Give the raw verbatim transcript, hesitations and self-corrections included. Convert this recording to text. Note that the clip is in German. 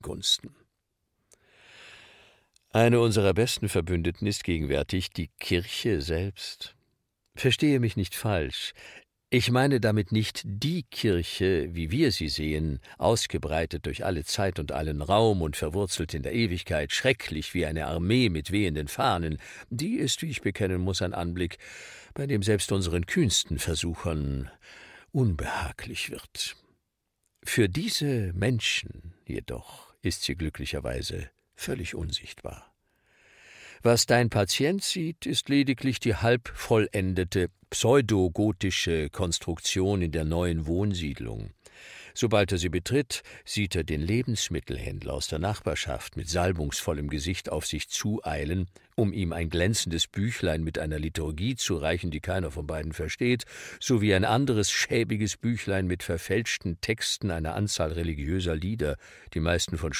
Gunsten. Eine unserer besten Verbündeten ist gegenwärtig die Kirche selbst. Verstehe mich nicht falsch. Ich meine damit nicht die Kirche, wie wir sie sehen, ausgebreitet durch alle Zeit und allen Raum und verwurzelt in der Ewigkeit, schrecklich wie eine Armee mit wehenden Fahnen. Die ist, wie ich bekennen muss, ein Anblick, bei dem selbst unseren kühnsten Versuchern unbehaglich wird. Für diese Menschen jedoch ist sie glücklicherweise völlig unsichtbar. Was dein Patient sieht, ist lediglich die halb vollendete, pseudogotische Konstruktion in der neuen Wohnsiedlung. Sobald er sie betritt, sieht er den Lebensmittelhändler aus der Nachbarschaft mit salbungsvollem Gesicht auf sich zueilen, um ihm ein glänzendes Büchlein mit einer Liturgie zu reichen, die keiner von beiden versteht, sowie ein anderes schäbiges Büchlein mit verfälschten Texten einer Anzahl religiöser Lieder, die meisten von